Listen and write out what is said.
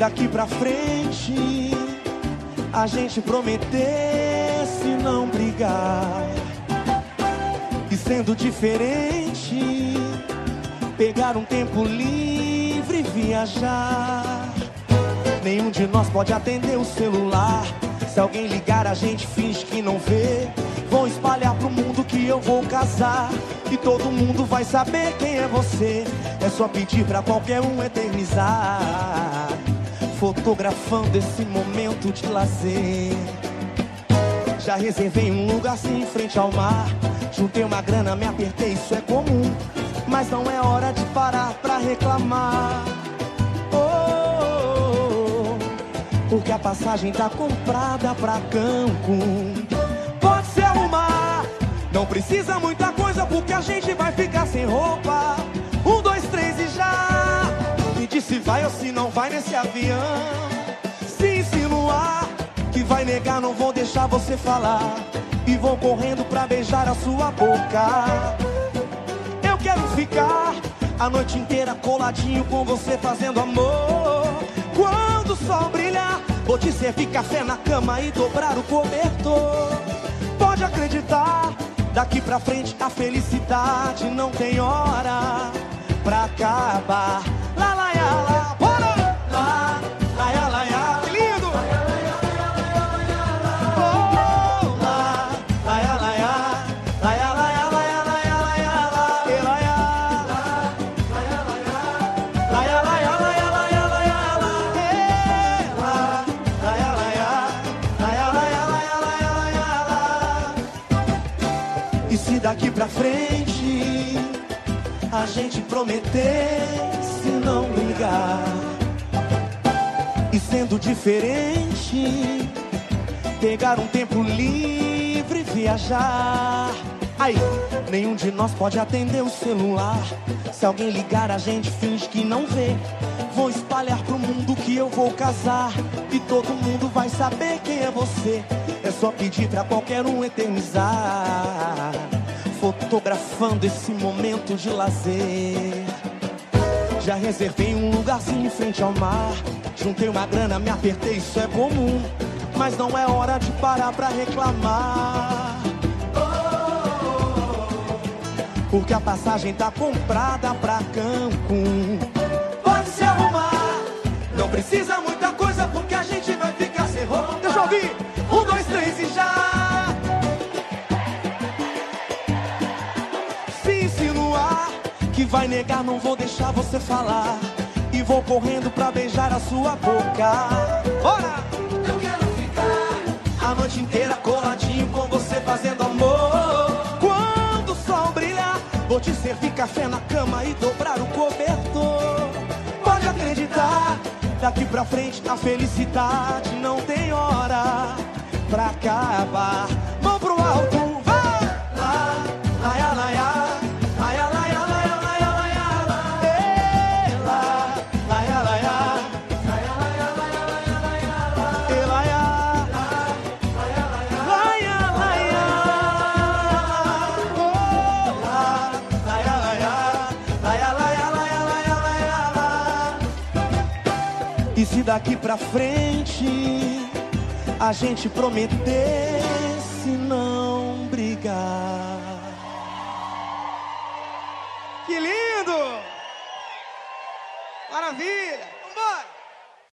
daqui pra frente a gente prometesse não brigar, e sendo diferente, pegar um tempo livre e viajar. Nenhum de nós pode atender o celular. Se alguém ligar, a gente finge que não vê. Vou espalhar pro mundo que eu vou casar, e todo mundo vai saber quem é você. É só pedir pra qualquer um eternizar, fotografando esse momento de lazer. Já reservei um lugarzinho em frente ao mar. Juntei uma grana, me apertei, isso é comum. Mas não é hora de parar pra reclamar. Porque a passagem tá comprada pra Cancún. Pode se arrumar, não precisa muita coisa, porque a gente vai ficar sem roupa. 1, 2, 3 e já. Me diz se vai ou se não vai nesse avião. Se insinuar que vai negar, não vou deixar você falar, e vou correndo pra beijar a sua boca. Eu quero ficar a noite inteira coladinho com você fazendo amor. Quando o sol brilhar, vou te servir café na cama e dobrar o cobertor. Pode acreditar, daqui pra frente a felicidade não tem hora pra acabar. Lá, lá, lá, lá, bora! Lá, lá, lá, lá, lá. Que lindo! Oh, lá, lá, lá, lá, lá. Lá, lá, lá, lá, lá, lá, lá, lá. E lá, lá, lá, lá, lá, lá, e se daqui pra frente a gente prometesse não brigar, e sendo diferente, pegar um tempo livre e viajar. Aí, nenhum de nós pode atender o celular. Se alguém ligar, a gente finge que não vê. Vou espalhar pro mundo que eu vou casar, e todo mundo vai saber quem é você. É só pedir pra qualquer um eternizar, fotografando esse momento de lazer. Já reservei um lugarzinho em frente ao mar. Juntei uma grana, me apertei, isso é comum. Mas não é hora de parar pra reclamar. Porque a passagem tá comprada pra Cancún. Pode se arrumar, não precisa muita coisa, porque a gente vai ficar sem roupa. Deixa eu ouvir! 1, 2, 3 e já! Se insinuar que vai negar, não vou deixar você falar, e vou correndo pra beijar a sua boca. Bora! Eu quero ficar a noite inteira coladinho com você fazendo amor. Quando o sol brilhar, vou te servir café na cama e dobrar o cobertor. Pode acreditar, daqui pra frente a felicidade não tem hora pra acabar. Mão pro alto, vai! Lá, lá, lá, lá. E se daqui pra frente a gente prometesse não brigar. Que lindo! Maravilha! Vambora!